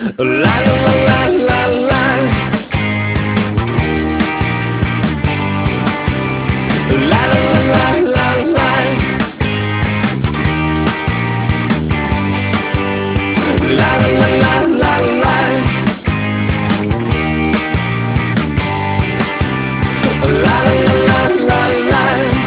Ла-ла-ла-ла-ла-ла. Ла-ла-ла-ла-ла-ла. Ла-ла-ла-ла-ла-ла. Ла-ла-ла-ла-ла-ла.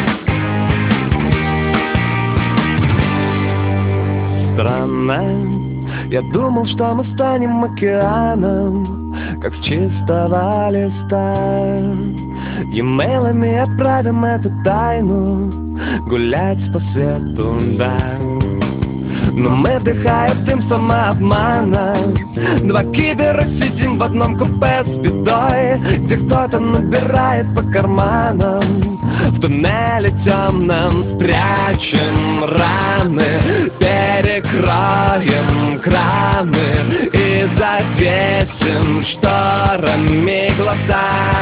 Странно, я думал, что мы станем океаном, как с чистого листа. Емейлами отправим эту тайну гулять по свету, да. Но мы, вдыхая дым самообмана, два кибера сидим в одном купе с бедой, где кто-то набирает по карманам. В туннеле темном спрячем раны, перекроем краны и завесим шторами глаза.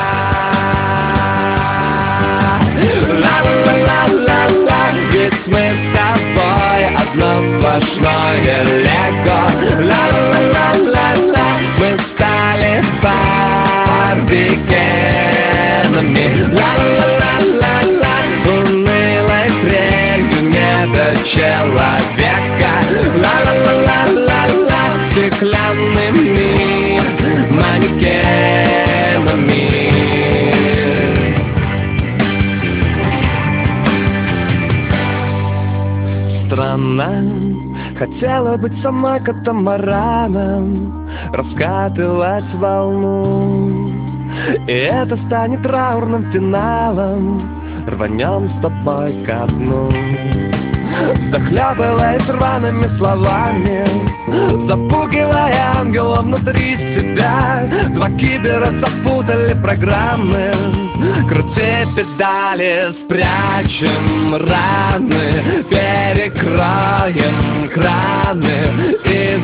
Ла-ла-ла-ла-ла, ведь мы с тобой одно сплошное лего. Ла-ла-ла-ла-ла, мы стали барбекенами. Ла-ла-ла-ла-ла, унылой трелью не до человека. Ла-ла-ла-ла-ла, стеклянными манекенами. Странно, хотела быть со мной катамараном, раскатывать волну, и это станет траурным финалом. Рванем с тобой ко дну, захлебываясь рваными словами, запугивая ангела внутри себя. Два кибера запутали программы, крути педали, спрячем раны, перекроем краны и